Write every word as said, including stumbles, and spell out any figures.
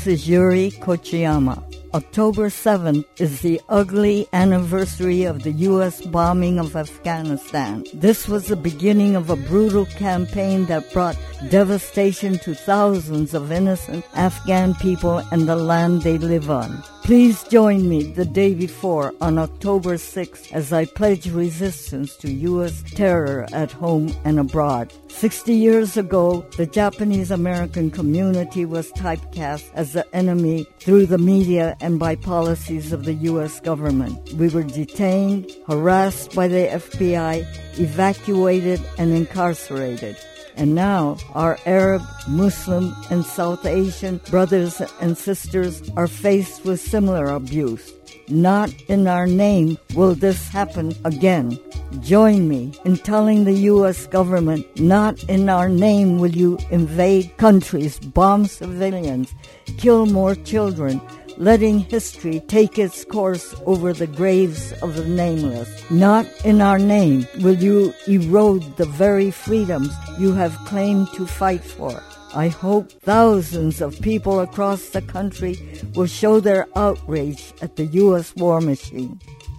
This is Yuri Kochiyama. October seventh is the ugly anniversary of the U S bombing of Afghanistan. This was the beginning of a brutal campaign that brought devastation to thousands of innocent Afghan people and the land they live on. Please join me the day before on October sixth as I pledge resistance to U S terror at home and abroad. Sixty years ago, the Japanese-American community was typecast as the enemy through the media and by policies of the U S government. We were detained, harassed by the F B I, evacuated, and incarcerated. And now our Arab, Muslim, and South Asian brothers and sisters are faced with similar abuse. Not in our name will this happen again. Join me in telling the U S government, not in our name will you invade countries, bomb civilians, kill more children, letting history take its course over the graves of the nameless. Not in our name will you erode the very freedoms you have claimed to fight for. I hope thousands of people across the country will show their outrage at the U S war machine.